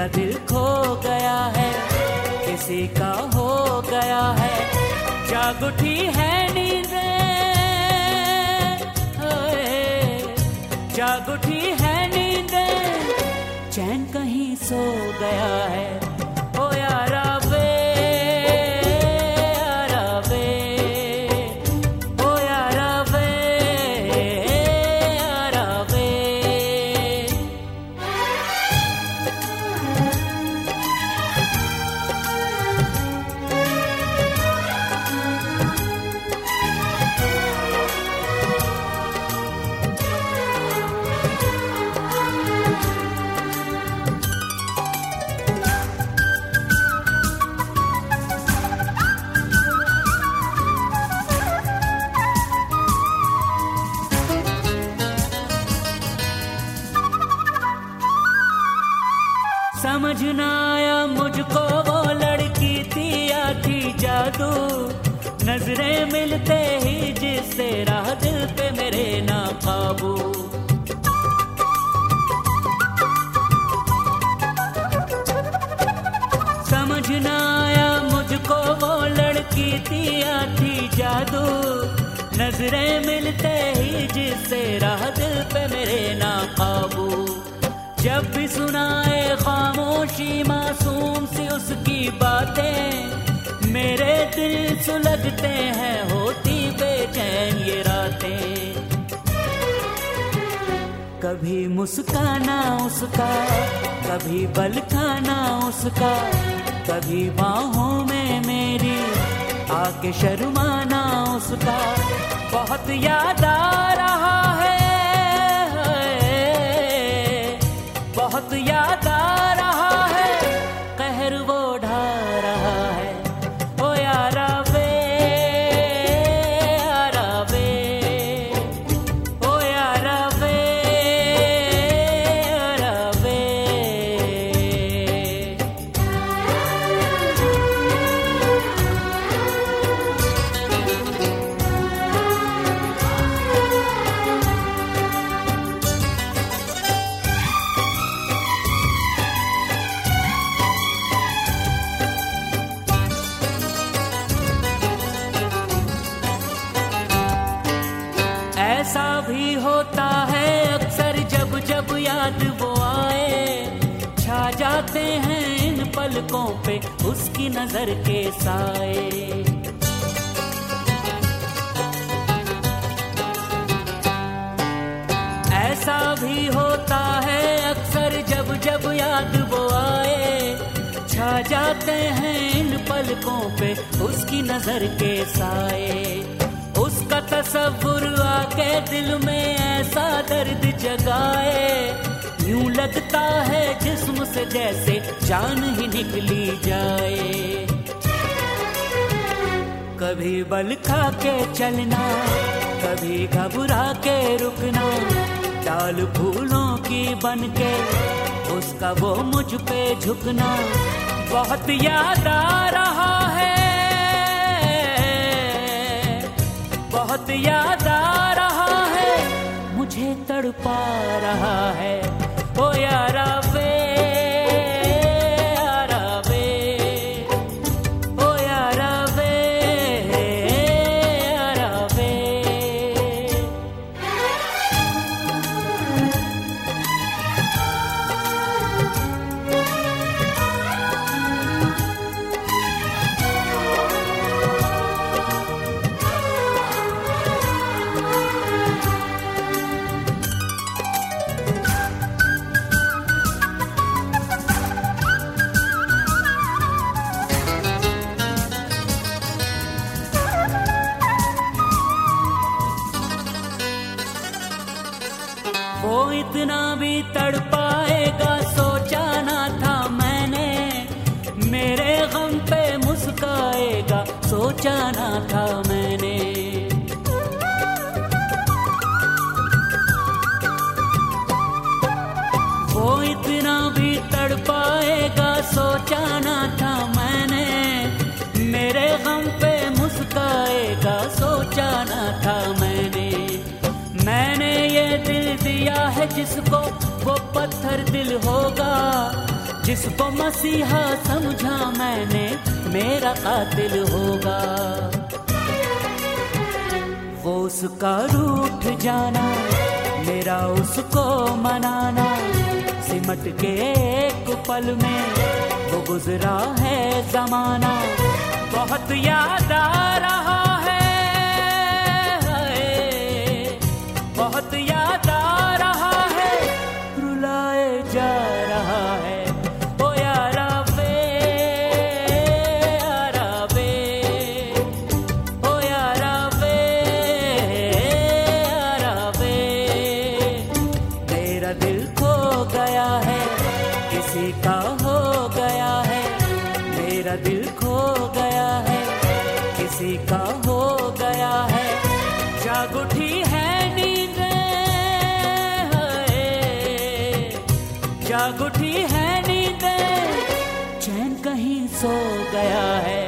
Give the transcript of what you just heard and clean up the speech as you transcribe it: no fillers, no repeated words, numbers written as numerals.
का दिल खो गया है, किसी का हो गया है, जाग उठी है नींदें, जाग उठी है नींदें, चैन कहीं सो गया है। ओ यारा वे, यारा वे, ओ यारा वे, यारा वे। समझ ना आया मुझको वो लड़की थी या थी जादू, नजरें मिलते ही जिससे राह दिल पे मेरे ना काबू। समझ ना आया मुझको वो लड़की थी या थी जादू, नजरें मिलते ही जिससे राह दिल पे मेरे ना काबू। जब भी सुनाए खामोशी मासूम सी उसकी बातें, मेरे दिल सुलगते हैं होती बेचैन ये रातें। कभी मुस्काना उसका, कभी बल खाना उसका, कभी बाहों में मेरी आके शर्माना उसका, बहुत याद आ रहा है, बहुत याद आ रहा है, कहर वो ढा रहा है। ओ यारा वे, यारा वे, ओ यारा वे, यारा वे। ऐसा भी होता है अक्सर जब जब याद वो आए, छा जाते हैं इन पलकों पे उसकी नजर के साए। ऐसा भी होता है अक्सर जब जब याद वो आए, छा जाते हैं इन पलकों पे उसकी नजर के साए। उसका तस्वुर आके दिल में ऐसा दर्द जगाए, यूं लगता है जिस्म से जैसे जान ही निकली जाए। कभी बल खा के चलना, कभी घबरा के रुकना, डाल फूलों की बनके उसका वो मुझ पे झुकना, बहुत याद आ रहा है, बहुत याद आ रहा है, मुझे तड़पा रहा है। ओ यारा वे, यारा वे, ओ यारा वे, यारा वे। वो इतना भी तड़पाएगा सोचा ना था मैंने, मेरे गम पे मुस्काएगा सोचा ना था मैंने। वो इतना भी तड़पाएगा सोचा ना था मैंने, मेरे गम पे मुस्काएगा सोचा ना था मैंने। मैंने ये दिल दिया है जिसको वो पत्थर दिल होगा, जिसको मसीहा समझा मैंने मेरा कातिल होगा। वो उसका रूठ जाना, मेरा उसको मनाना, सिमट के एक पल में वो गुजरा है जमाना। बहुत याद आ रहा है, बहुत याद आ रहा है, रुलाए जा रहा है। ओ यारा वे, यारा वे, ओ यारा वे, यारा वे। मेरा दिल खो गया है, किसी का हो गया है। मेरा दिल खो गया है, किसी का हो गया है। जाग उठी है नींदें, जाग उठी है नींदें, चैन कहीं सो गया है।